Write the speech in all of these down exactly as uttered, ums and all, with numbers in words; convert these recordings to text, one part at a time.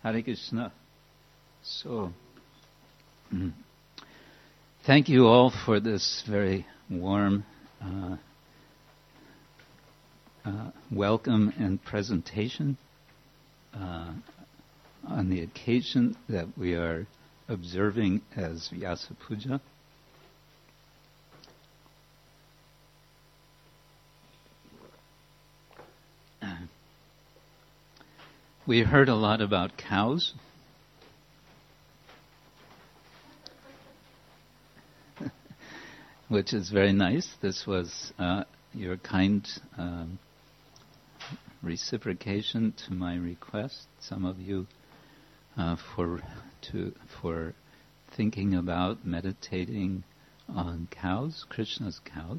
Hare Krishna. So, mm, thank you all for this very warm uh, uh, welcome and presentation uh, on the occasion that we are observing as Vyasa Puja. We heard a lot about cows. Which is very nice. This was uh, your kind um, reciprocation to my request. Some of you uh, for to for thinking about meditating on cows, Krishna's cows.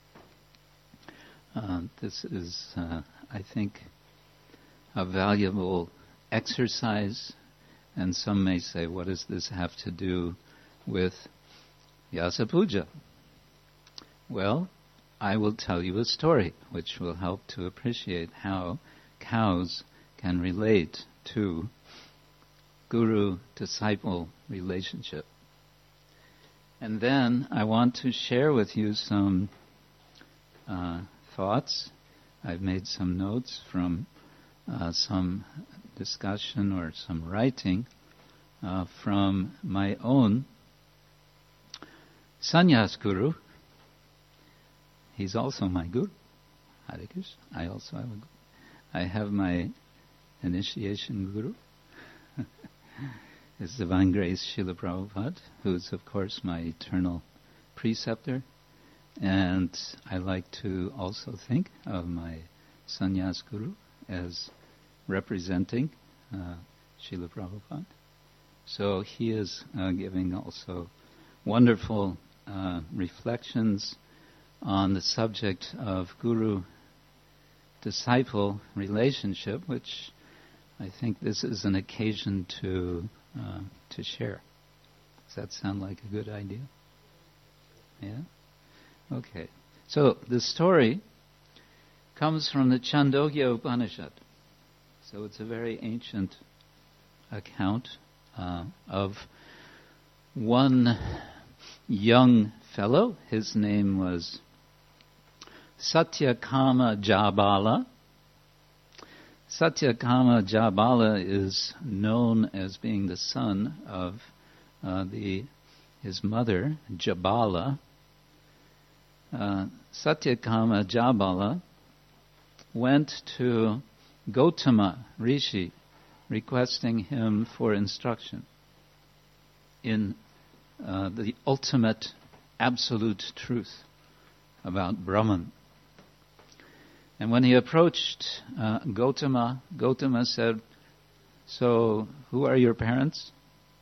Uh, this is, uh, I think, a valuable exercise, and some may say, what does this have to do with Vyasa Puja? Well, I will tell you a story which will help to appreciate how cows can relate to guru-disciple relationship. And then I want to share with you some uh, thoughts. I've made some notes from Uh, some discussion or some writing uh, from my own sannyas guru. He's also my guru. Hare Krishna. I also have a guru. I have my initiation guru. It's Divine Grace Srila Prabhupada, who's of course my eternal preceptor. And I like to also think of my sannyas guru as representing uh, Srila Prabhupada. So he is uh, giving also wonderful uh, reflections on the subject of guru-disciple relationship, which I think this is an occasion to uh, to share. Does that sound like a good idea? Yeah? Okay. So the story comes from the Chandogya Upanishad. So it's a very ancient account uh, of one young fellow. His name was Satyakama Jabala. Satyakama Jabala is known as being the son of uh, the his mother, Jabala. Uh, Satyakama Jabala went to Gautama Rishi, requesting him for instruction in uh, the ultimate absolute truth about Brahman. And when he approached uh, Gautama, Gautama said, "So, who are your parents?"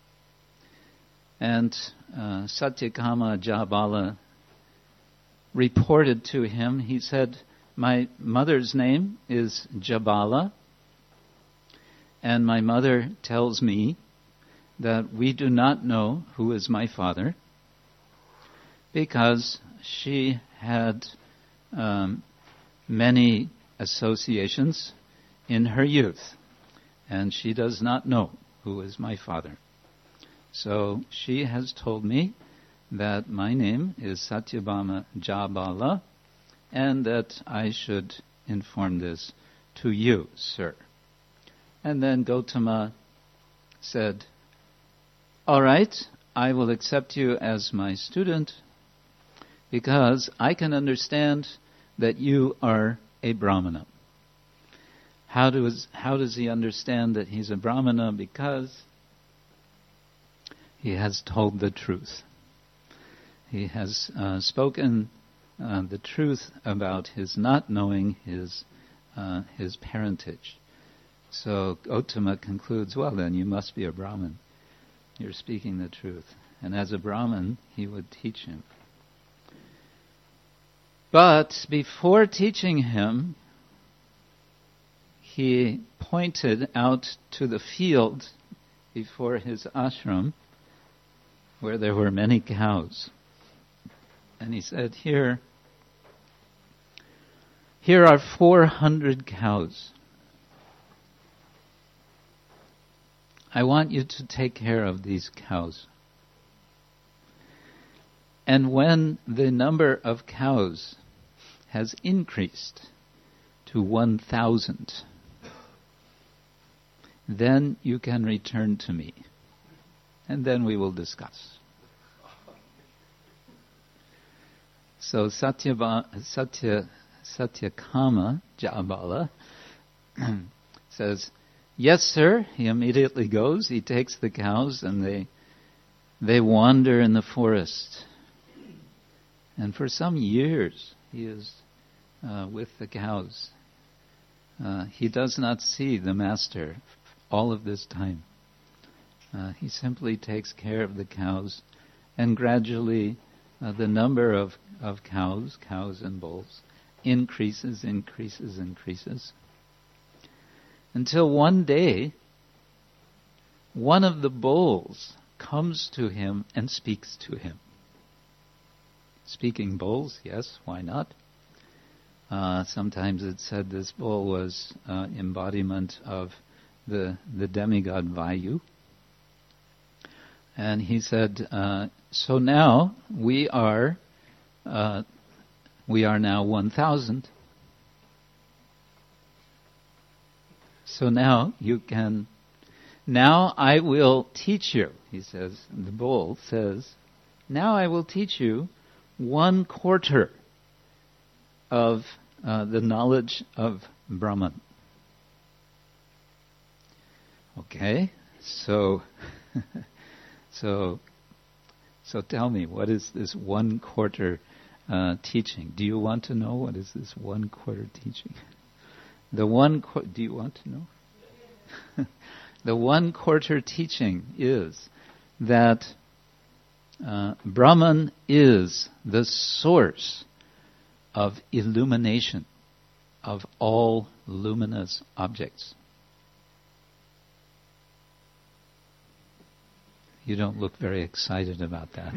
And uh, Satyakama Jabala reported to him, he said, "My mother's name is Jabala, and my mother tells me that we do not know who is my father because she had um, many associations in her youth, and she does not know who is my father. So she has told me that my name is Satyabhama Jabala, and that I should inform this to you, sir." And then Gautama said, "All right, I will accept you as my student because I can understand that you are a Brahmana." How does, how does he understand that he's a Brahmana? Because he has told the truth. He has uh, spoken Uh, the truth about his not knowing his uh, his parentage. So Gautama concludes, well then, you must be a Brahmin. You're speaking the truth. And as a Brahmin, he would teach him. But before teaching him, he pointed out to the field before his ashram where there were many cows. And he said, here, here are four hundred cows. I want you to take care of these cows. And when the number of cows has increased to one thousand, then you can return to me, and then we will discuss. So Satyava, Satya, Satyakama Jabala says, yes, sir. He immediately goes. He takes the cows, and they they wander in the forest. And for some years, he is uh, with the cows. Uh, he does not see the master all of this time. Uh, he simply takes care of the cows, and gradually uh, the number of, of cows, cows and bulls, increases, increases, increases. Until one day, one of the bulls comes to him and speaks to him. Speaking bulls, yes, why not? Uh, sometimes it's said this bull was uh, embodiment of the the demigod Vayu. And he said, uh, so now we are uh, we are now one thousand. So now you can, now I will teach you, he says, the bull says, now I will teach you one quarter of uh, the knowledge of Brahman. Okay, so, so, so tell me, what is this one quarter uh, teaching? Do you want to know what is this one quarter teaching? The one, qu- do you want to know? The one quarter teaching is that uh, Brahman is the source of illumination of all luminous objects. You don't look very excited about that.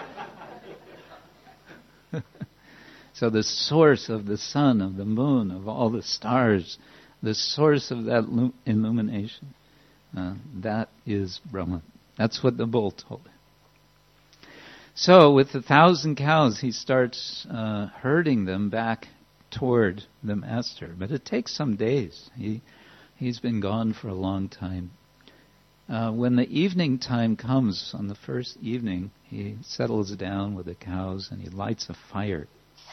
So the source of the sun, of the moon, of all the stars, the source of that lu- illumination, uh, that is Brahman. That's what the bull told him. So with the thousand cows, he starts uh, herding them back toward the master. But it takes some days. He, he's been gone for a long time. Uh, when the evening time comes, on the first evening, he settles down with the cows and he lights a fire.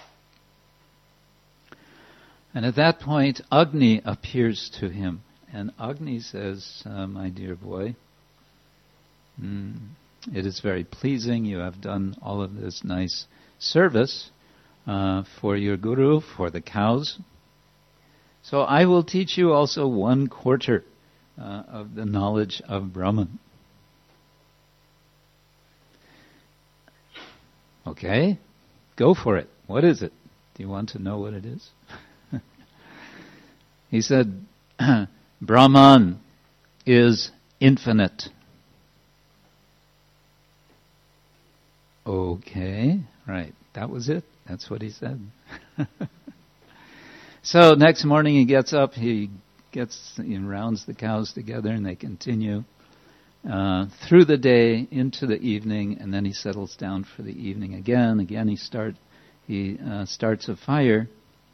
And at that point, Agni appears to him. And Agni says, uh, my dear boy, mm, it is very pleasing. You have done all of this nice service uh, for your guru, for the cows. So I will teach you also one quarter uh, of the knowledge of Brahman. Okay, go for it. What is it? Do you want to know what it is? He said, Brahman is infinite. Okay, right. That was it. That's what he said. So next morning he gets up, he gets, he rounds the cows together, and they continue uh, through the day into the evening, and then he settles down for the evening again. Again he start he uh, starts a fire.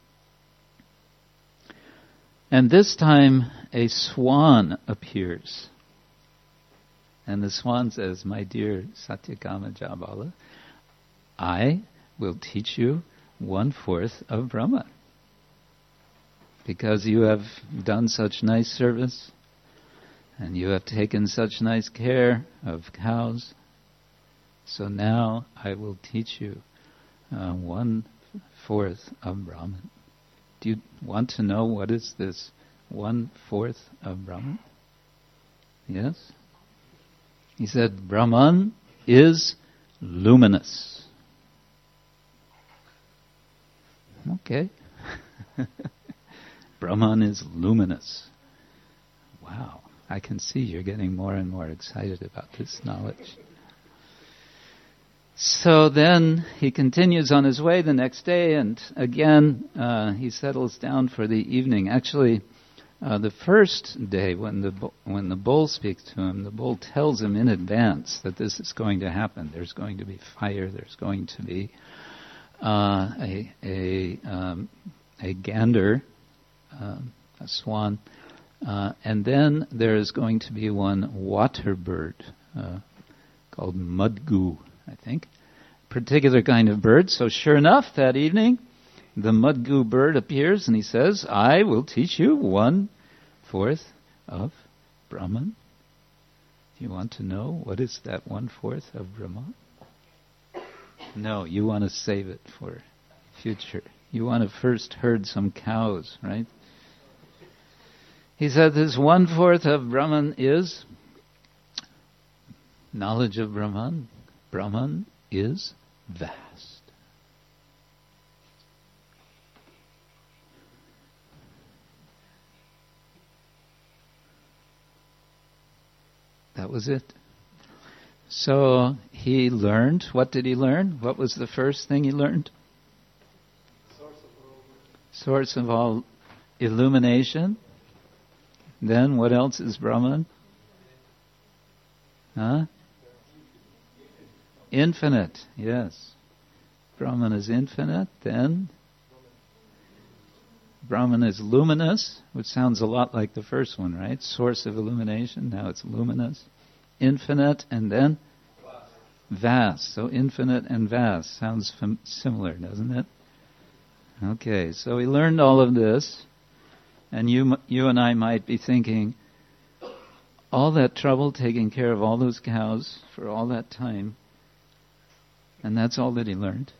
And this time a swan appears. And the swan says, my dear Satyakama Jabala, I will teach you one-fourth of Brahma. Because you have done such nice service, and you have taken such nice care of cows, so now I will teach you uh, one-fourth of Brahman. Do you want to know what is this one-fourth of Brahman? Yes? He said, Brahman is luminous. Okay. Brahman is luminous. Wow. I can see you're getting more and more excited about this knowledge. So then he continues on his way the next day, and again uh, he settles down for the evening. Actually, Uh, the first day, when the bu- when the bull speaks to him, the bull tells him in advance that this is going to happen. There's going to be fire. There's going to be uh, a a um, a gander, um, a swan, uh, and then there is going to be one water bird uh, called mudgu, I think, particular kind of bird. So sure enough, that evening, the mudgu bird appears and he says, I will teach you one fourth of Brahman. Do you want to know what is that one fourth of Brahman? No, you want to save it for future. You want to first herd some cows, right? He said this one fourth of Brahman is knowledge of Brahman. Brahman is vast. That was it. So he learned. What did he learn? What was the first thing he learned? Source of all, Source of all illumination. Then what else is Brahman? Huh? Infinite, yes. Brahman is infinite. Then Brahman is luminous, which sounds a lot like the first one, right? Source of illumination. Now it's luminous. Infinite, and then vast. So infinite and vast sounds fam- similar, doesn't it? Okay, so we learned all of this, and you, you and I might be thinking, all that trouble taking care of all those cows for all that time, and that's all that he learned.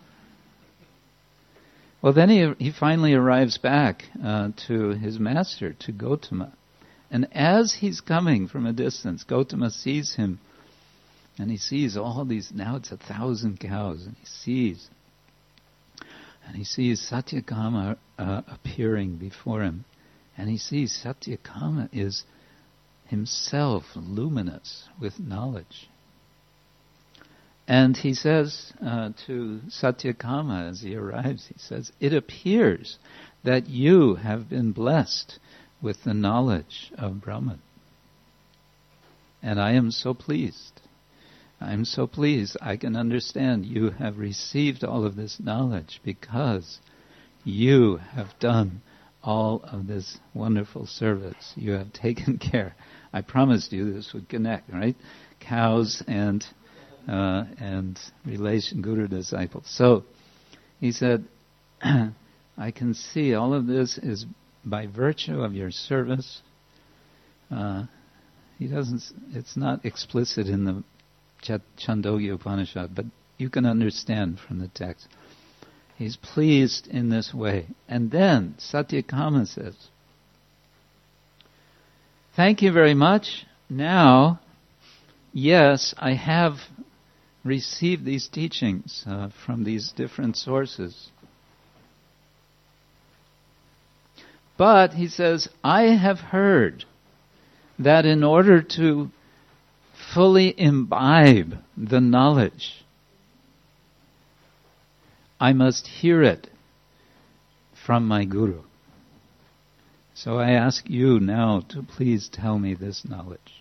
Well, then he he finally arrives back uh, to his master, to Gotama. And as he's coming from a distance, Gotama sees him, and he sees all these, now it's a thousand cows, and he sees, and he sees Satyakama uh, appearing before him. And he sees Satyakama is himself luminous with knowledge. And he says uh, to Satyakama as he arrives, he says, it appears that you have been blessed with the knowledge of Brahman. And I am so pleased. I am so pleased. I can understand you have received all of this knowledge because you have done all of this wonderful service. You have taken care. I promised you this would connect, right? Cows and Uh, and relation guru disciple. So he said, I can see all of this is by virtue of your service. Uh, he doesn't. It's not explicit in the Ch- Chandogya Upanishad, but you can understand from the text. He's pleased in this way. And then Satyakama says, thank you very much. Now, yes, I have receive these teachings uh, from these different sources. But, he says, I have heard that in order to fully imbibe the knowledge, I must hear it from my guru. So I ask you now to please tell me this knowledge.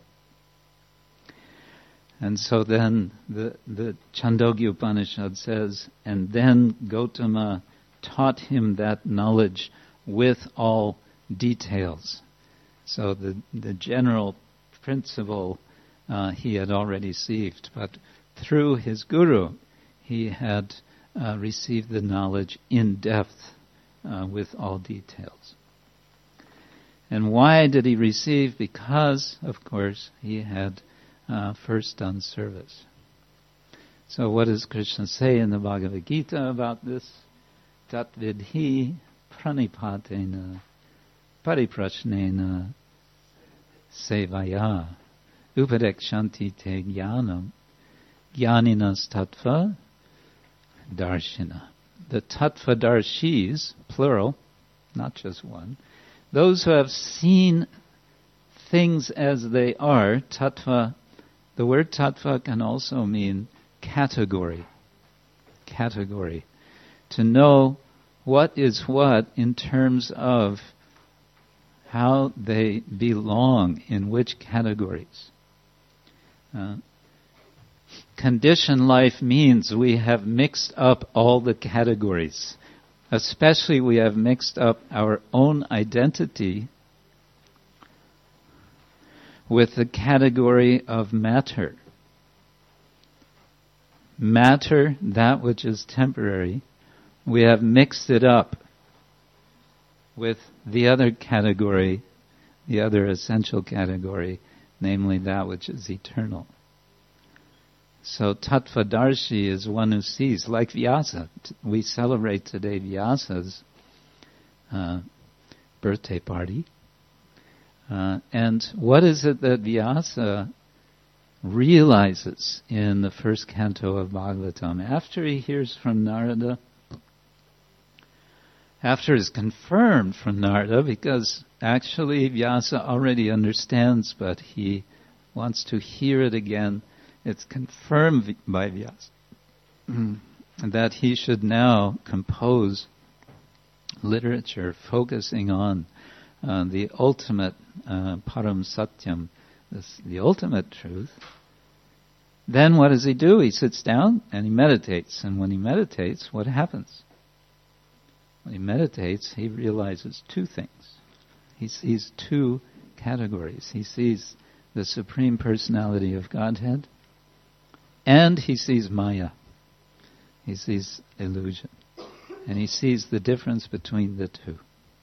And so then the, the Chandogya Upanishad says, and then Gotama taught him that knowledge with all details. So the, the general principle uh, he had already received, but through his guru he had uh, received the knowledge in depth uh, with all details. And why did he receive? Because, of course, he had Uh, first done service. So what does Krishna say in the Bhagavad Gita about this? Tat vidhi pranipatena pariprashnena sevaya upadekshanti te jnanam jnaninas tattva darshina. The tattva darshis, plural, not just one, those who have seen things as they are, tattva. The word tattva can also mean category. Category. To know what is what in terms of how they belong in which categories. Uh, conditioned life means we have mixed up all the categories. Especially we have mixed up our own identity with the category of matter. Matter, that which is temporary, we have mixed it up with the other category, the other essential category, namely that which is eternal. So Tattvadarshi is one who sees, like Vyasa. We celebrate today Vyasa's uh, birthday party. Uh, and what is it that Vyasa realizes in the first canto of Bhagavatam? After he hears from Narada, after it's confirmed from Narada, because actually Vyasa already understands, but he wants to hear it again. It's confirmed by Vyasa that he should now compose literature focusing on uh, the ultimate uh, param satyam, this, the ultimate truth. Then what does he do? He sits down and he meditates. And when he meditates, what happens? When he meditates, he realizes two things. He sees two categories. He sees the Supreme Personality of Godhead, and he sees Maya. He sees illusion. And he sees the difference between the two.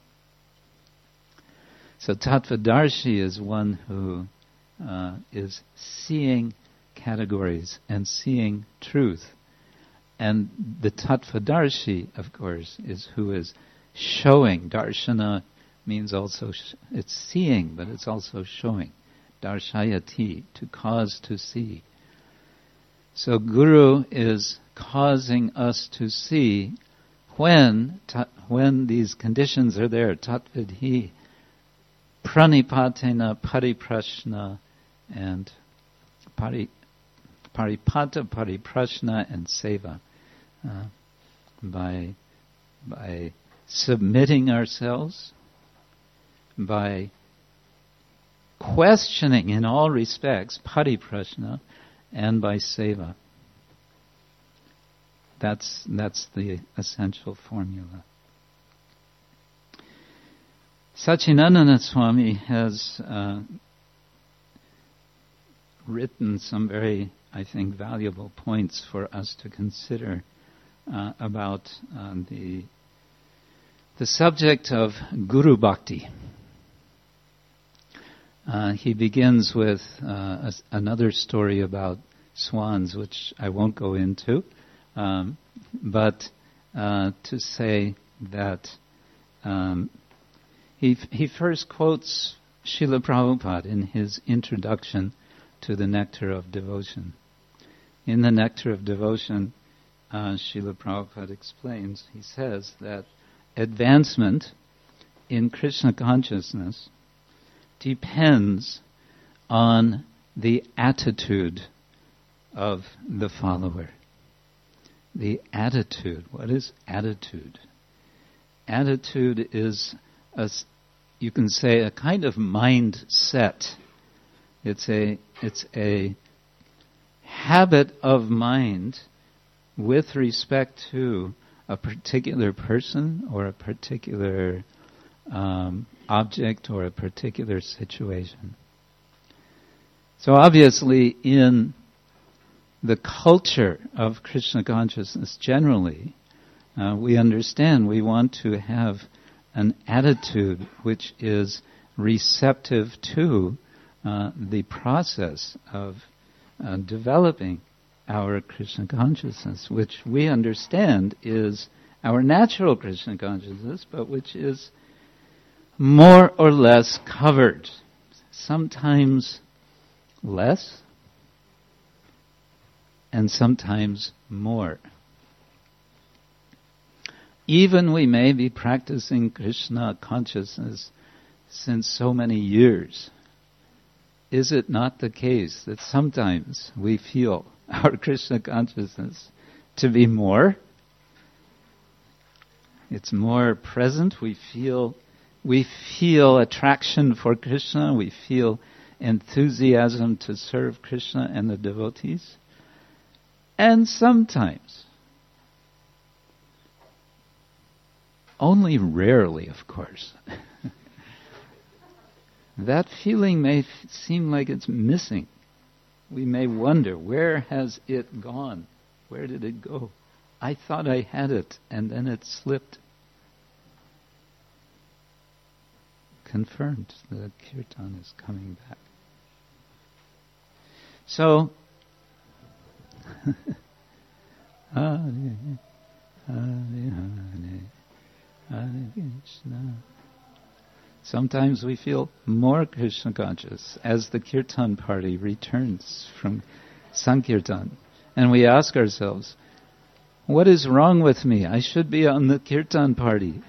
So Tattvadarshi is one who uh, is seeing categories and seeing truth. And the Tattvadarshi, of course, is who is showing. Darshana means also, sh- it's seeing, but it's also showing. Darshayati, to cause to see. So Guru is causing us to see when ta- when these conditions are there. Tatvidhi, pranipatena, pariprashna, and pari, paripata, pariprashna, and seva. Uh, by by submitting ourselves, by questioning in all respects, pariprashna, and by seva. That's that's the essential formula. Satchidananda Swami has uh, written some very, I think, valuable points for us to consider uh, about uh, the the subject of Guru Bhakti. Uh, he begins with uh, a, another story about swans, which I won't go into, um, but uh, to say that um, he he first quotes Srila Prabhupada in his introduction to the Nectar of Devotion. In the Nectar of Devotion, uh, Srila Prabhupada explains, he says that advancement in Krishna consciousness depends on the attitude of the follower. The attitude. What is attitude? Attitude is, a, you can say, a kind of mindset. It's a it's a habit of mind with respect to a particular person or a particular um, object or a particular situation. So obviously in the culture of Krishna consciousness generally, uh, we understand we want to have an attitude which is receptive to uh, the process of uh, developing our Krishna consciousness, which we understand is our natural Krishna consciousness, but which is more or less covered, sometimes less, and sometimes more. Even we may be practicing Krishna consciousness since so many years. Is it not the case that sometimes we feel our Krishna consciousness to be more? It's more present. We feel we feel attraction for Krishna, we feel enthusiasm to serve Krishna and the devotees. And sometimes, only rarely, of course, that feeling may f- seem like it's missing. We may wonder, where has it gone? Where did it go? I thought I had it, and then it slipped. Confirmed, the kirtan is coming back. So, Hare Hare Hare Krishna. Sometimes we feel more Krishna conscious as the kirtan party returns from Sankirtan. And we ask ourselves, what is wrong with me? I should be on the kirtan party.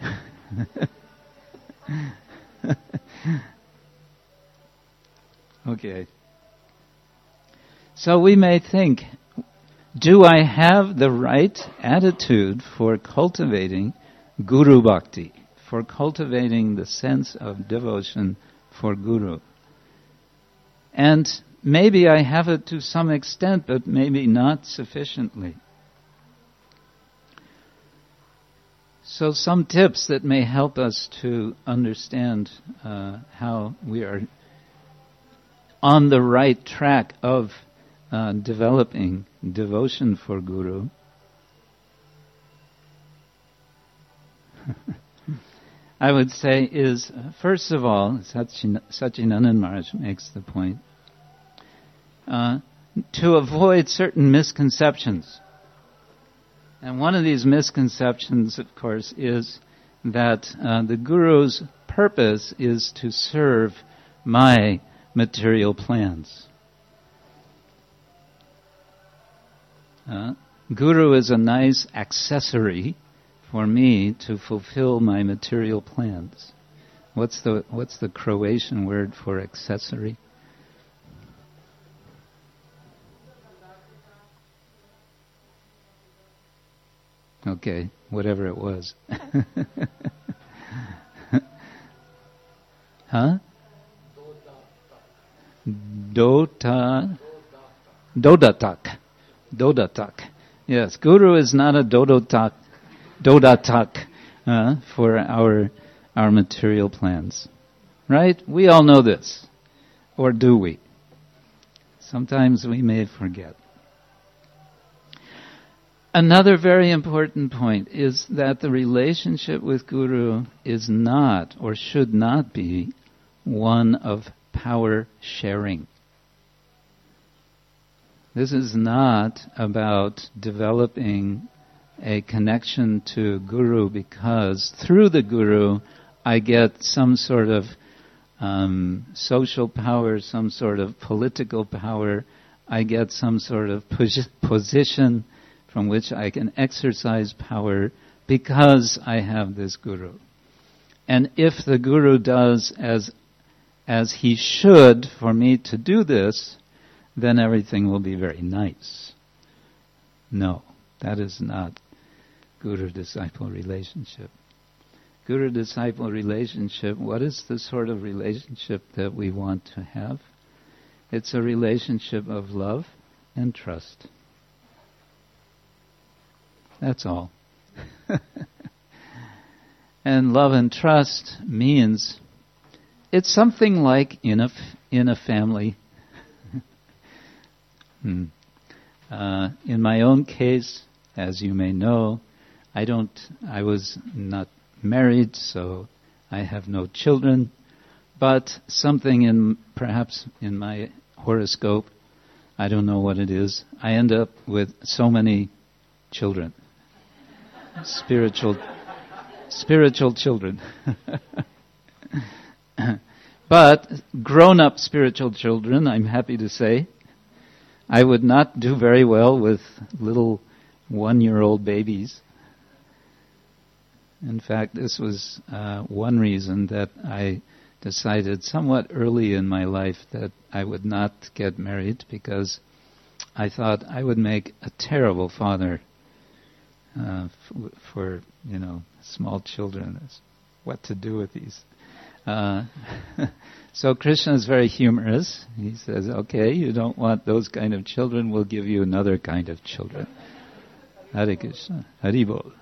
Okay. So we may think, do I have the right attitude for cultivating Guru Bhakti, for cultivating the sense of devotion for Guru? And maybe I have it to some extent, but maybe not sufficiently. So some tips that may help us to understand uh, how we are on the right track of uh, developing devotion for Guru. I would say is, uh, first of all, Sachin- Sachinandan Maharaj makes the point, uh, to avoid certain misconceptions. And one of these misconceptions, of course, is that uh, the Guru's purpose is to serve my material plans. Uh, Guru is a nice accessory for me to fulfill my material plans. What's the what's the Croatian word for accessory? Okay, whatever it was. Huh? Dota. Dodatak. Dodatak. Yes, Guru is not a dodotak, dodatak uh, for our our material plans. Right? We all know this. Or do we? Sometimes we may forget. Another very important point is that the relationship with Guru is not, or should not be, one of power sharing. This is not about developing a connection to Guru because through the Guru I get some sort of um, social power, some sort of political power, I get some sort of posi- position from which I can exercise power because I have this Guru. And if the Guru does as as he should for me to do this, then everything will be very nice. No, that is not Guru-disciple relationship. Guru-disciple relationship, what is the sort of relationship that we want to have? It's a relationship of love and trust. That's all. And love and trust means it's something like in a, f- in a family. hmm. uh, in my own case, as you may know, I don't, I was not married, so I have no children, but something in, perhaps in my horoscope, I don't know what it is, I end up with so many children. Spiritual, spiritual children. But grown-up spiritual children, I'm happy to say, I would not do very well with little one-year-old babies. In fact, this was uh, one reason that I decided somewhat early in my life that I would not get married, because I thought I would make a terrible father uh, f- for, you know, small children. What to do with these Uh, so Krishna is very humorous. He says, okay, you don't want those kind of children, we'll give you another kind of children. Hare Krishna, Hari Bol.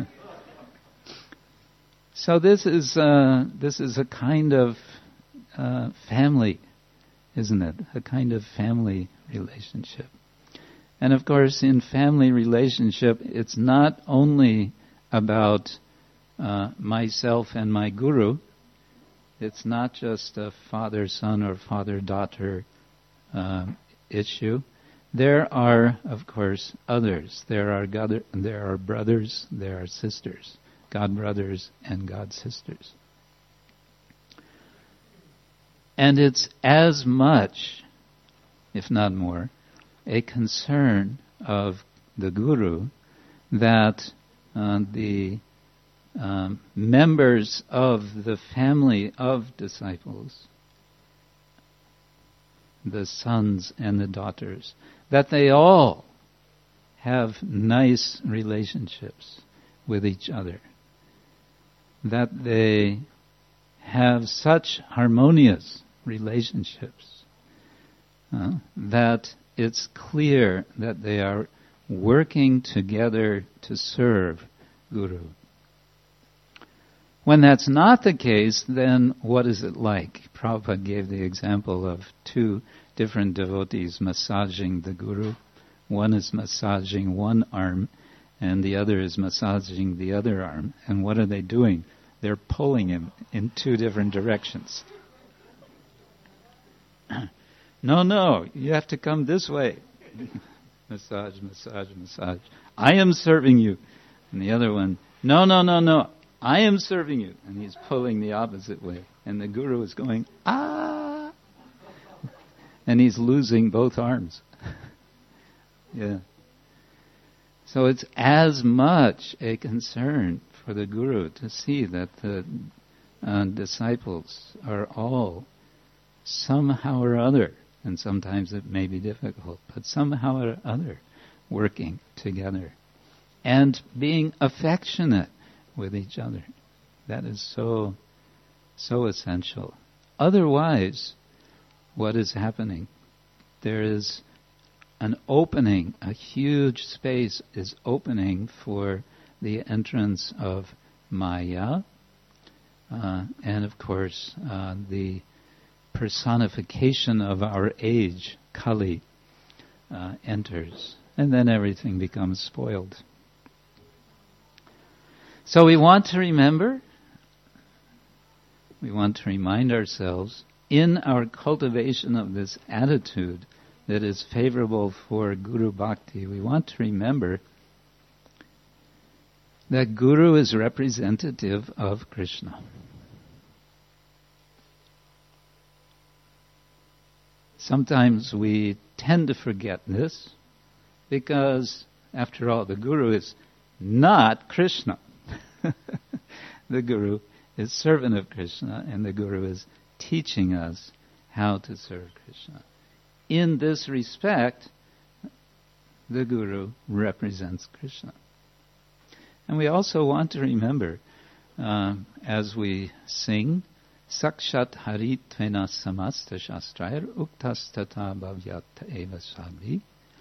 So this is uh, this is a kind of uh, family, isn't it? A kind of family relationship. And of course, in family relationship, it's not only about uh, myself and my guru. It's not just a father-son or father-daughter uh, issue. There are, of course, others. There are God, there are brothers, there are sisters, God brothers and God sisters. And it's as much, if not more, a concern of the guru that uh, the um, members of the family of disciples, the sons and the daughters, that they all have nice relationships with each other, that they have such harmonious relationships uh, that it's clear that they are working together to serve Guru. When that's not the case, then what is it like? Prabhupada gave the example of two different devotees massaging the Guru. One is massaging one arm, and the other is massaging the other arm. And what are they doing? They're pulling him in two different directions. No, no, you have to come this way. Massage, massage, massage. I am serving you. And the other one, no, no, no, no, I am serving you. And he's pulling the opposite way. And the Guru is going, ah. And he's losing both arms. Yeah. So it's as much a concern for the Guru to see that the uh, disciples are all somehow or other, and sometimes it may be difficult, but somehow or other working together and being affectionate with each other. That is so, so essential. Otherwise, what is happening? There is an opening, a huge space is opening for the entrance of Maya, uh, and of course uh, the personification of our age, Kali, uh, enters, and then everything becomes spoiled. So we want to remember, we want to remind ourselves, in our cultivation of this attitude that is favorable for Guru Bhakti, we want to remember that Guru is representative of Krishna. Sometimes we tend to forget this because, after all, the Guru is not Krishna. The Guru is servant of Krishna, and the Guru is teaching us how to serve Krishna. In this respect, the Guru represents Krishna. And we also want to remember, uh, as we sing, Sakshat Hari Tvena Samasta Shastrair Uktastata Bhavyat Eva Sabhi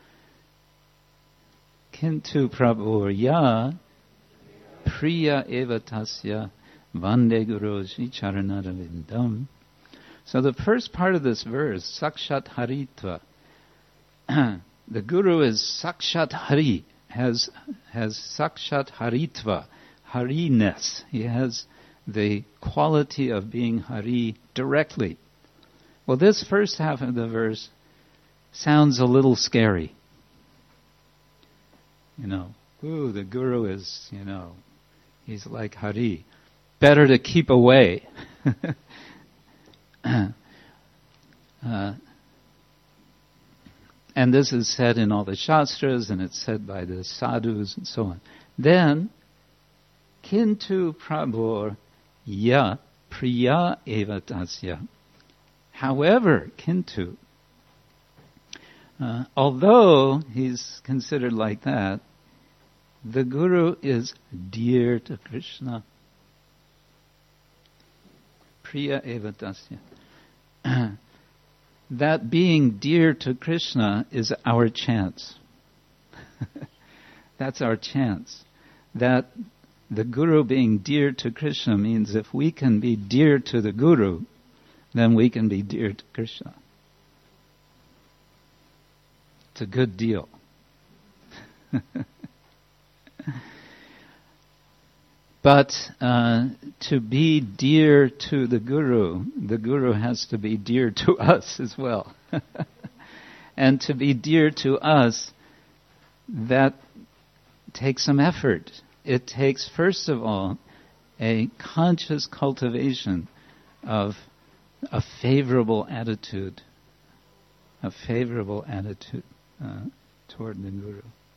Kintu Prabhurya Priya Eva Tasya Vande Guruji Charanaravindam. So the first part of this verse, Sakshat Haritva, the Guru is Sakshat Hari, has has Sakshat Haritva, Hariness. He has the quality of being Hari directly. Well, this first half of the verse sounds a little scary. You know, ooh, the Guru is, you know, he's like Hari. Better to keep away. uh, and this is said in all the Shastras, and it's said by the sadhus and so on. Then, Kintu Prabhur Ya Priya Eva Tasya. However, Kintu, uh, although he's considered like that, the Guru is dear to Krishna. priya eva tasya. That being dear to Krishna is our chance. That's our chance. That the Guru being dear to Krishna means if we can be dear to the Guru, then we can be dear to Krishna. It's a good deal. But uh, to be dear to the Guru, the Guru has to be dear to us as well. And to be dear to us, that takes some effort. It takes, first of all, a conscious cultivation of a favorable attitude, a favorable attitude uh, toward the Guru.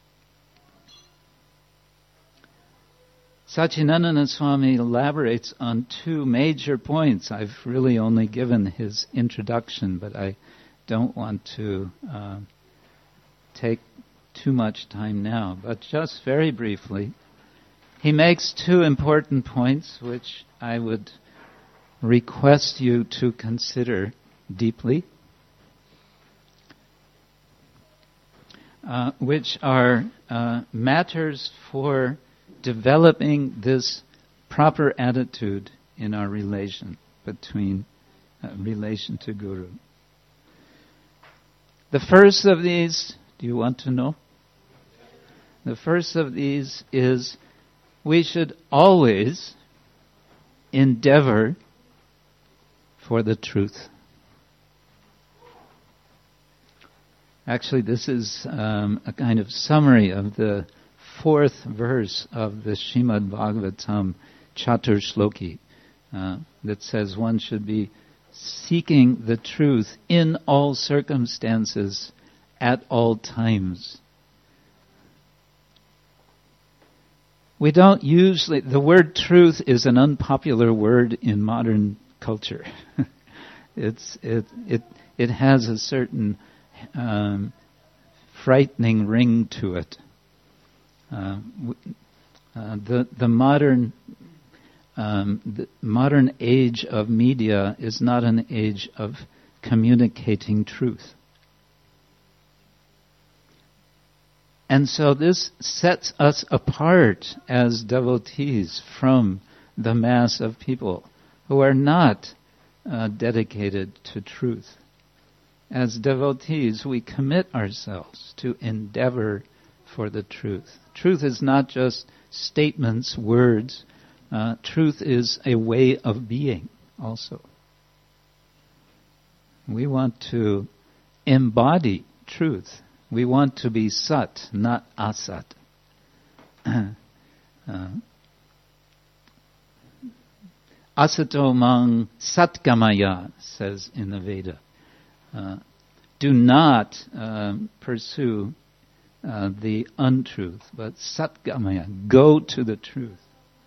Satchidananda Swami elaborates on two major points. I've really only given his introduction, but I don't want to uh, take too much time now. But just very briefly, he makes two important points which I would request you to consider deeply, uh, which are uh, matters for developing this proper attitude in our relation between uh, relation to Guru. The first of these, do you want to know? The first of these is we should always endeavor for the truth. Actually, this is um, a kind of summary of the fourth verse of the Srimad Bhagavatam Chatur Shloki uh, that says one should be seeking the truth in all circumstances at all times. We don't usually, the word truth is an unpopular word in modern culture. it's it it it has a certain um, frightening ring to it. Uh, uh, the the modern um, the modern age of media is not an age of communicating truth, and so this sets us apart as devotees from the mass of people who are not uh, dedicated to truth. As devotees, we commit ourselves to endeavor for the truth. Truth is not just statements, words. Uh, truth is a way of being also. We want to embody truth. We want to be sat, not asat. uh, Asato mang satgamaya, says in the Veda. Uh, do not um, pursue uh, the untruth, but satgamaya, go to the truth.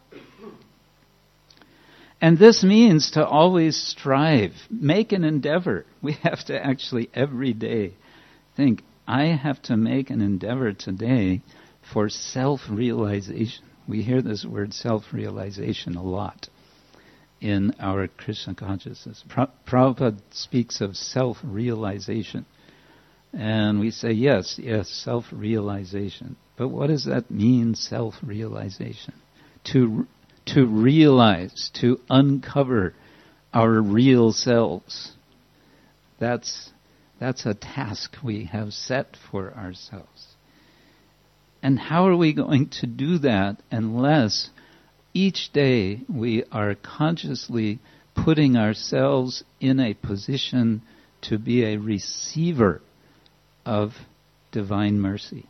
And this means to always strive, make an endeavor. We have to actually every day think, I have to make an endeavor today for self-realization. We hear this word self-realization a lot in our Krishna consciousness. Pra- Prabhupada speaks of self-realization. And we say, yes, yes, self-realization. But what does that mean, self-realization? To to realize, to uncover our real selves. That's that's a task we have set for ourselves. And how are we going to do that unless each day we are consciously putting ourselves in a position to be a receiver of divine mercy?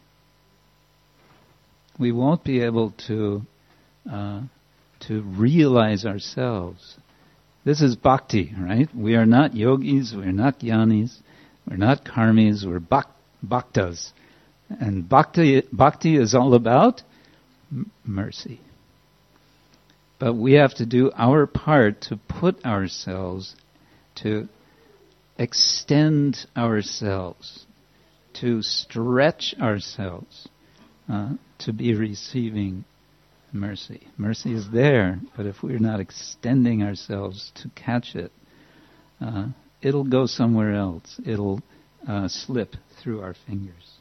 We won't be able to uh, to realize ourselves. This is bhakti, right? We are not yogis, we're not jnanis, we're not karmis, we're bhak- bhaktas. And bhakti, bhakti is all about m- mercy. But we have to do our part to put ourselves, to extend ourselves, to stretch ourselves, uh, to be receiving mercy. Mercy is there, but if we're not extending ourselves to catch it, uh, it'll go somewhere else. It'll uh, slip through our fingers.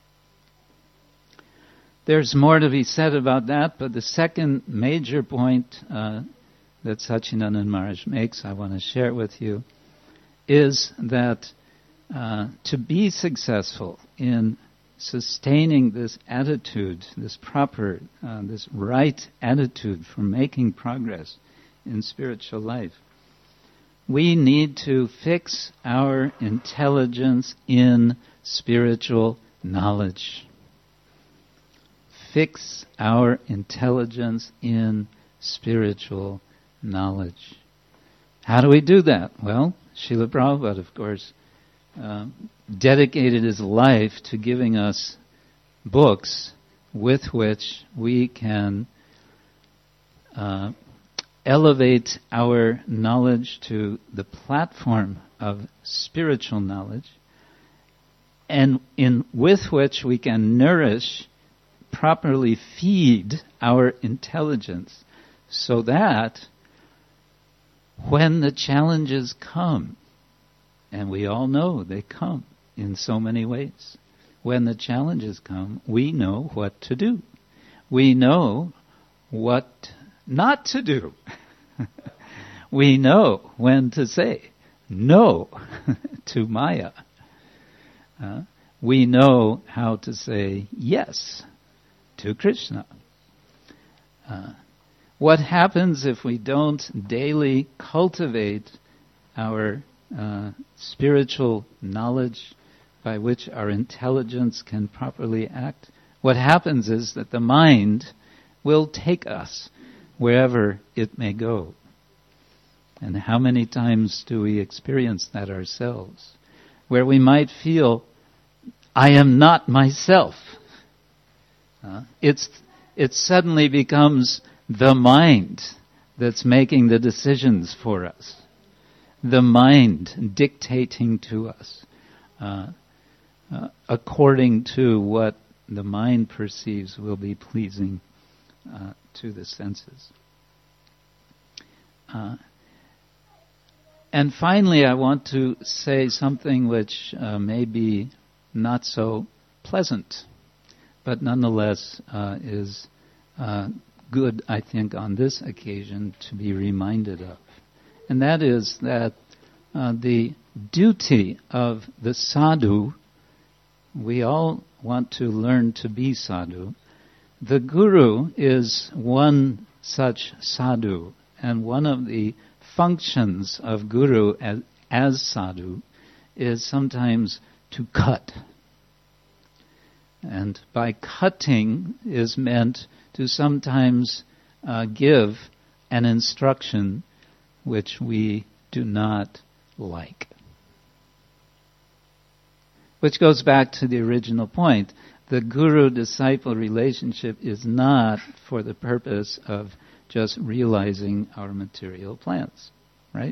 There's more to be said about that, but the second major point uh, that Satchidananda Maharaj makes, I want to share it with you, is that uh, to be successful in sustaining this attitude, this proper, uh, this right attitude for making progress in spiritual life, we need to fix our intelligence in spiritual knowledge. Fix our intelligence in spiritual knowledge. How do we do that? Well, Srila Prabhupada, of course, uh, dedicated his life to giving us books with which we can uh, elevate our knowledge to the platform of spiritual knowledge, and in with which we can nourish, properly feed our intelligence, so that when the challenges come, and we all know they come in so many ways, when the challenges come, we know what to do. We know what not to do. We know when to say no to Maya. Uh, we know how to say yes to Krishna. Uh, what happens if we don't daily cultivate our uh, spiritual knowledge by which our intelligence can properly act? What happens is that the mind will take us wherever it may go. And how many times do we experience that ourselves? Where we might feel, I am not myself. Uh, it's it suddenly becomes the mind that's making the decisions for us. The mind dictating to us uh, uh, according to what the mind perceives will be pleasing uh, to the senses. Uh, and finally, I want to say something which uh, may be not so pleasant, but nonetheless uh, is uh, good, I think, on this occasion to be reminded of. And that is that uh, the duty of the sadhu, we all want to learn to be sadhu. The guru is one such sadhu, and one of the functions of guru as, as sadhu is sometimes to cut. And by cutting is meant to sometimes uh, give an instruction which we do not like. Which goes back to the original point. The guru-disciple relationship is not for the purpose of just realizing our material plans, right?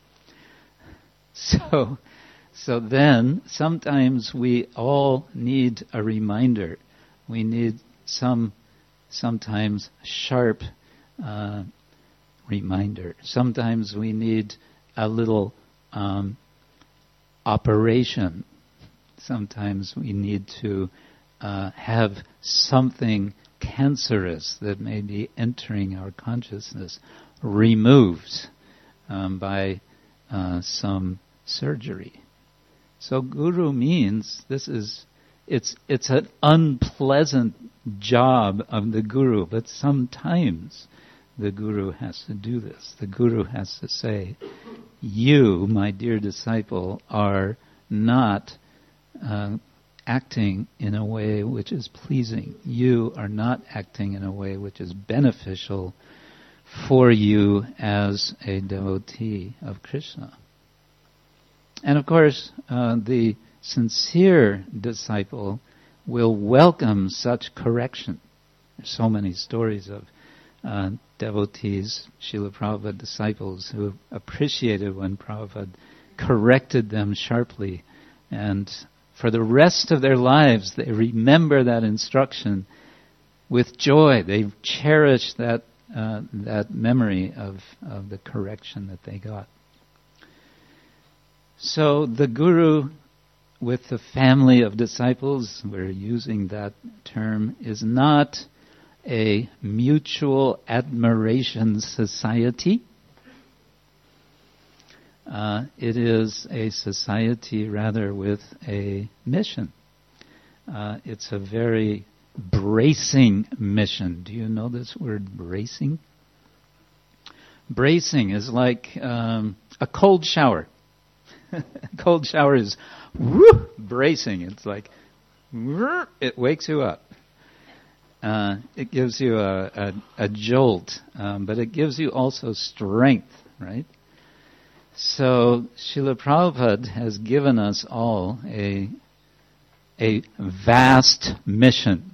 So, so then sometimes we all need a reminder. We need some, sometimes sharp uh, reminder. Sometimes we need a little um, operation. Sometimes we need to uh, have something cancerous that may be entering our consciousness removed um, by uh, some surgery. So guru means this is it's it's an unpleasant job of the guru, but sometimes the guru has to do this. The guru has to say, you, my dear disciple, are not uh, acting in a way which is pleasing. You are not acting in a way which is beneficial for you as a devotee of Krishna. And of course, uh, the sincere disciple will welcome such correction. There's so many stories of uh, devotees, Srila Prabhupada disciples, who appreciated when Prabhupada corrected them sharply, and for the rest of their lives they remember that instruction with joy. They cherish that uh, that memory of, of the correction that they got. So the Guru, with the family of disciples, we're using that term, is not a mutual admiration society. Uh, it is a society rather with a mission. Uh, it's a very bracing mission. Do you know this word, bracing? Bracing is like um, a cold shower. A cold shower is whoo, bracing. It's like whoo, it wakes you up. Uh, it gives you a, a, a jolt, um, but it gives you also strength, right? So Srila Prabhupada has given us all a a vast mission.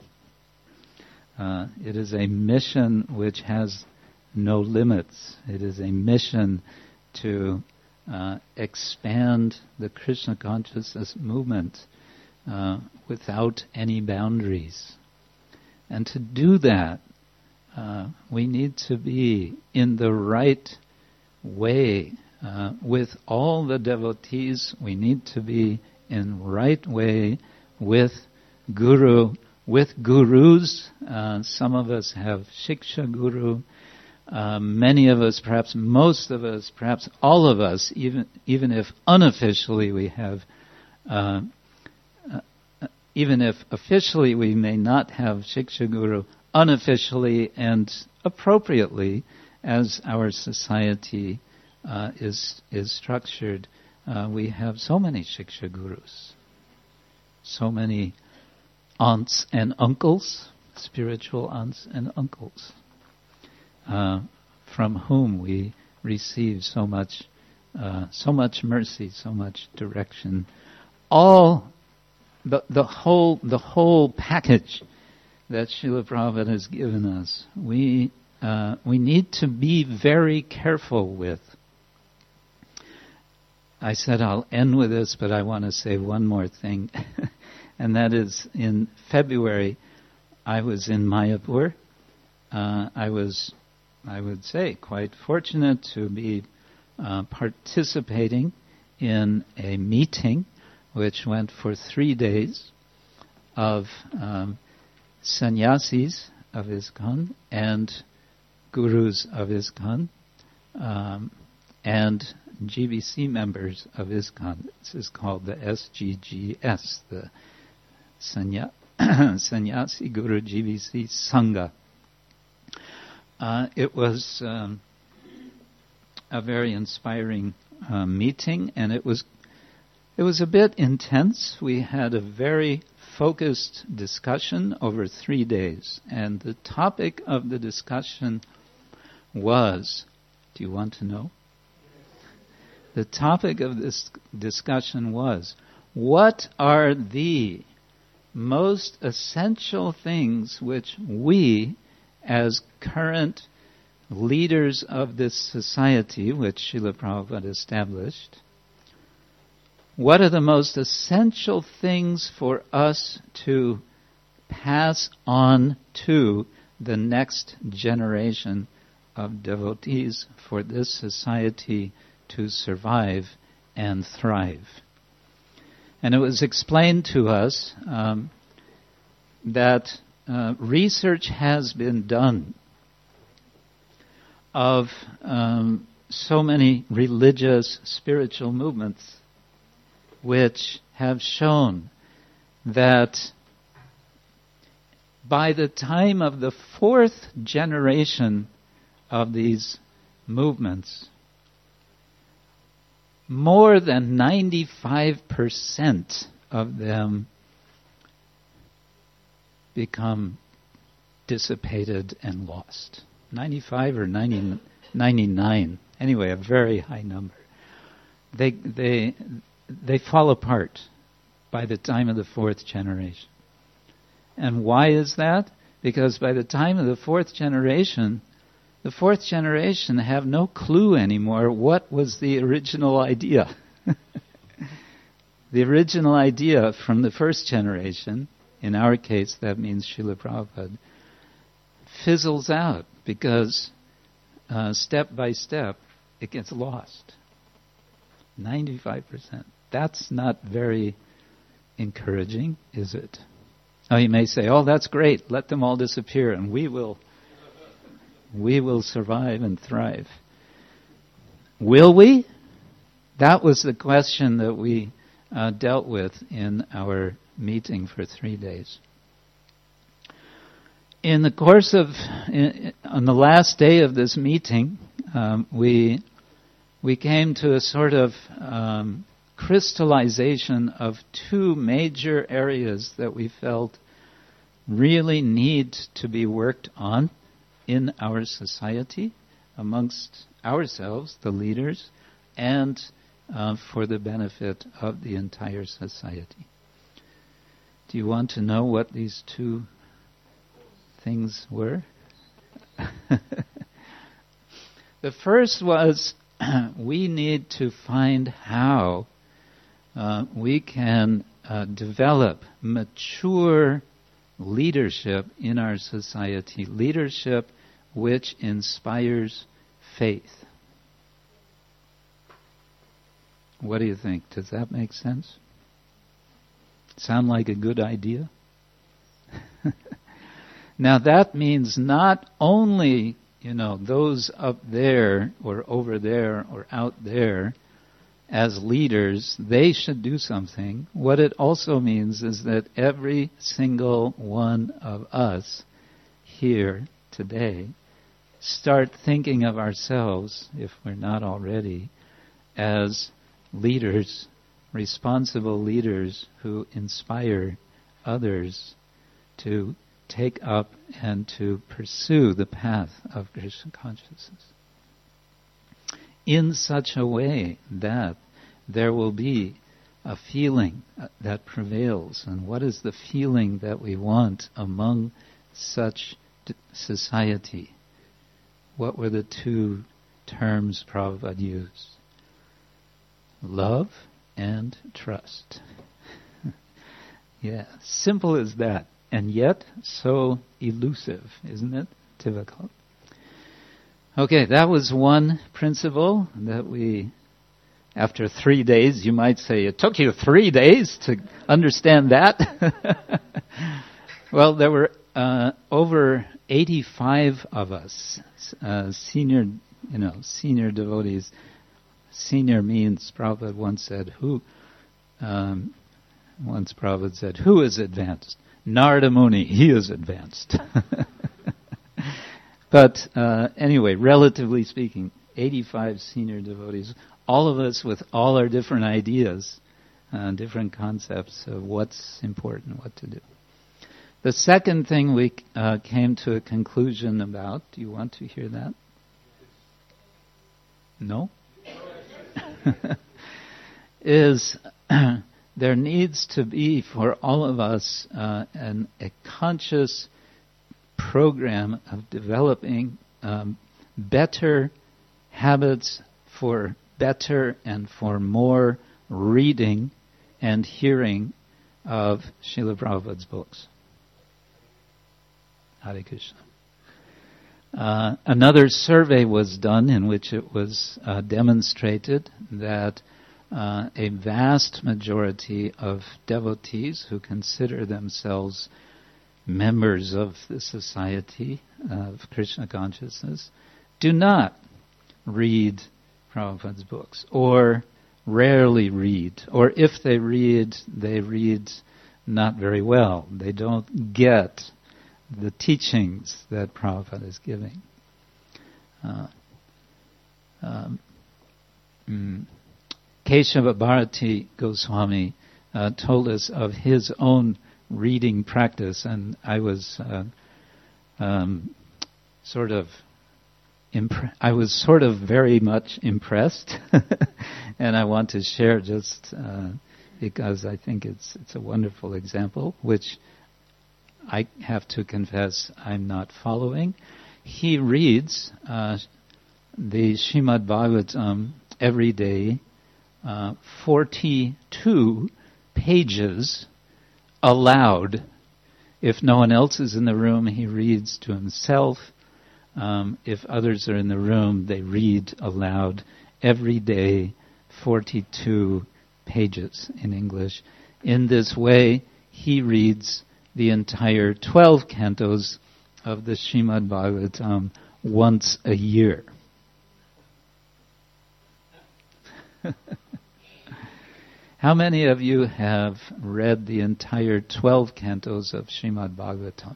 Uh, it is a mission which has no limits. It is a mission to uh, expand the Krishna consciousness movement uh, without any boundaries. And to do that, uh, we need to be in the right way uh, with all the devotees. We need to be in right way with Guru, with gurus. Uh, some of us have Shiksha Guru. Uh, many of us, perhaps most of us, perhaps all of us, even even if unofficially we have, uh, uh, even if officially we may not have Shiksha Guru, unofficially and appropriately, as our society uh, is is structured, uh, we have so many Shiksha Gurus. So many aunts and uncles, spiritual aunts and uncles, uh, from whom we receive so much, uh, so much mercy, so much direction. All the the whole the whole package that Srila Prabhupada has given us, we uh, we need to be very careful with. I said I'll end with this, but I want to say one more thing. And that is, in February, I was in Mayapur. Uh, I was, I would say, quite fortunate to be uh, participating in a meeting which went for three days of um, sannyasis of ISKCON and gurus of ISKCON um, and G B C members of ISKCON. This is called the S G G S, the Sanya, Sannyasi Guru G B C Sangha. Uh, it was um, a very inspiring uh, meeting, and it was it was a bit intense. We had a very focused discussion over three days, and the topic of the discussion was, do you want to know? The topic of this discussion was, what are the most essential things which we, as current leaders of this society, which Srila Prabhupada established, what are the most essential things for us to pass on to the next generation of devotees for this society to survive and thrive? And it was explained to us um, that uh, research has been done of um, so many religious, spiritual movements which have shown that by the time of the fourth generation of these movements, more than ninety-five percent of them become dissipated and lost. ninety-five or ninety, ninety-nine, anyway, a very high number. They they they fall apart by the time of the fourth generation. And why is that? Because by the time of the fourth generation, the fourth generation have no clue anymore what was the original idea. The original idea from the first generation, in our case that means Srila Prabhupada, fizzles out because uh, step by step it gets lost. ninety-five percent. That's not very encouraging, is it? Now you may say, oh, that's great. Let them all disappear and we will we will survive and thrive. Will we? That was the question that we uh, dealt with in our meeting for three days. In the course of, in, on the last day of this meeting, um, we we came to a sort of um, crystallization of two major areas that we felt really need to be worked on in our society, amongst ourselves, the leaders, and uh, for the benefit of the entire society. Do you want to know what these two things were? The first was we need to find how uh, we can uh, develop mature leadership in our society, leadership which inspires faith. What do you think? Does that make sense? Sound like a good idea? Now that means not only, you know, those up there or over there or out there as leaders, they should do something. What it also means is that every single one of us here today start thinking of ourselves, if we're not already, as leaders, responsible leaders who inspire others to take up and to pursue the path of Krishna consciousness in such a way that there will be a feeling that prevails. And what is the feeling that we want among such d- society? What were the two terms Prabhupada used? Love and trust. Yeah, simple as that. And yet, so elusive, isn't it? Difficult. Okay, that was one principle that we, after three days, you might say, it took you three days to understand that? Well, there were uh, over eighty-five of us, uh, senior, you know, senior devotees. Senior means, Prabhupada once said, who, um, once Prabhupada said, who is advanced? Narada Muni, he is advanced. But uh, anyway, relatively speaking, eighty-five senior devotees, all of us with all our different ideas, uh, different concepts of what's important, what to do. The second thing we uh, came to a conclusion about, do you want to hear that? No? Is there needs to be for all of us uh, an, a conscious program of developing um, better habits for better and for more reading and hearing of Srila Prabhupada's books. Hare Krishna. Uh, another survey was done in which it was uh, demonstrated that uh, a vast majority of devotees who consider themselves members of the society of Krishna consciousness do not read Prabhupada's books, or rarely read, or if they read, they read not very well. They don't get the teachings that Prabhupada is giving. Uh, um, mm, Keshava Bharati Goswami uh, told us of his own reading practice, and I was uh, um, sort of impre- I was sort of very much impressed, and I want to share just uh, because I think it's it's a wonderful example, which I have to confess I'm not following. He reads uh, the Srimad Bhagavatam every day, uh, forty-two pages aloud If no one else is in the room, he reads to himself. Um, if others are in the room, they read aloud every day, forty-two pages in English. In this way, he reads the entire twelve cantos of the Srimad Bhagavatam once a year. How many of you have read the entire twelve cantos of Srimad Bhagavatam?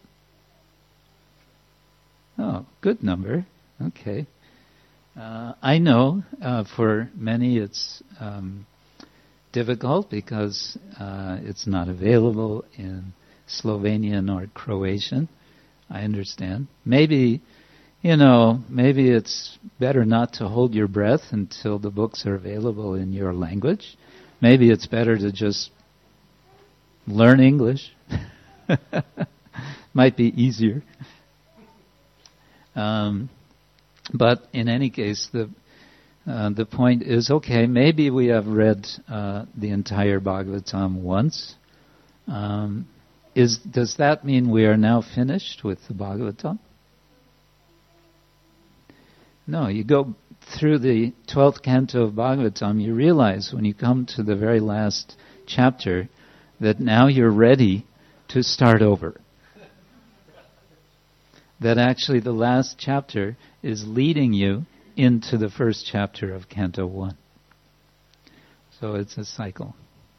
Oh, good number. Okay. Uh, I know uh, for many it's um, difficult because uh, it's not available in Slovenian or Croatian. I understand. Maybe, you know, maybe it's better not to hold your breath until the books are available in your language. Maybe it's better to just learn English. Might be easier. Um, but in any case, the uh, the point is, okay, maybe we have read uh, the entire Bhagavatam once. Um, is does that mean we are now finished with the Bhagavatam? No, you go through the twelfth canto of Bhagavatam, you realize when you come to the very last chapter that now you're ready to start over. That actually the last chapter is leading you into the first chapter of Canto one. So it's a cycle.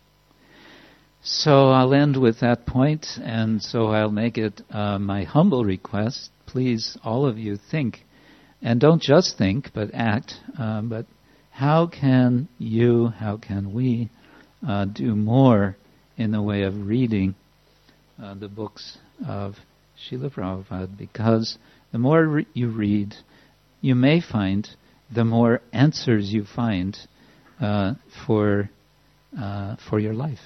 So I'll end with that point, and so I'll make it uh, my humble request. Please, all of you, think, and don't just think, but act. Uh, but how can you, how can we uh, do more in the way of reading uh, the books of Srila Prabhupada, because the more re- you read, you may find the more answers you find uh, for uh, for your life.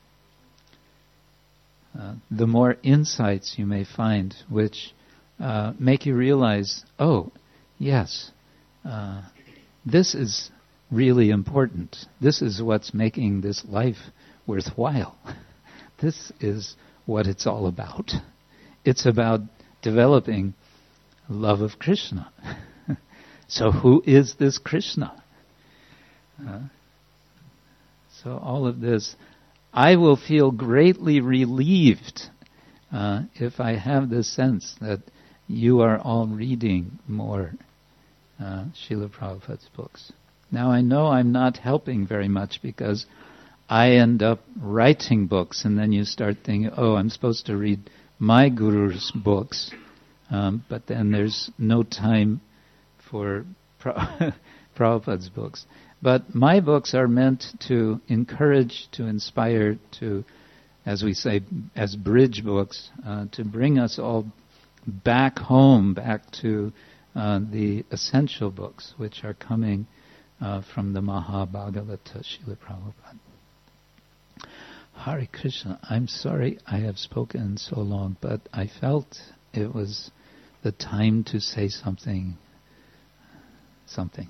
Uh, the more insights you may find, which uh, make you realize, oh, yes, uh, this is really important. This is what's making this life worthwhile. This is what it's all about. It's about developing love of Krishna. So who is this Krishna? Uh, so all of this, I will feel greatly relieved uh, if I have the sense that you are all reading more uh, Srila Prabhupada's books. Now I know I'm not helping very much because I end up writing books and then you start thinking, oh, I'm supposed to read my guru's books, um, but then there's no time for Pra- Prabhupada's books. But my books are meant to encourage, to inspire, to, as we say, as bridge books, uh, to bring us all back home, back to uh, the essential books, which are coming uh, from the Mahabhagavata, Srila Prabhupada. Hare Krishna, I'm sorry I have spoken so long, but I felt it was the time to say something. Something.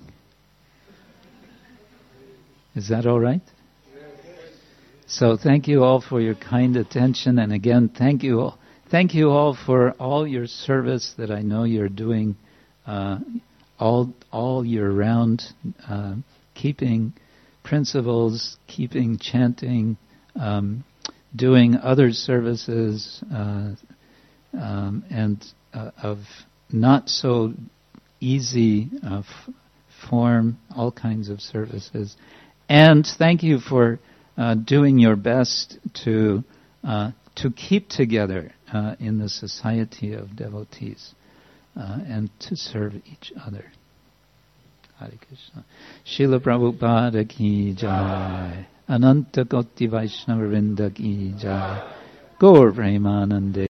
Is that all right? So thank you all for your kind attention, and again, thank you all. Thank you all for all your service that I know you're doing uh, all all year round, uh, keeping principles, keeping chanting, um, doing other services, uh, um, and uh, of not so easy uh, f- form, all kinds of services. And thank you for uh, doing your best to uh, to keep together uh, in the society of devotees uh, and to serve each other. Hare Krishna. Srila Prabhupada ki jai. Ananta Koti Vaishnava Vrinda ki jai. Gaur Premanande.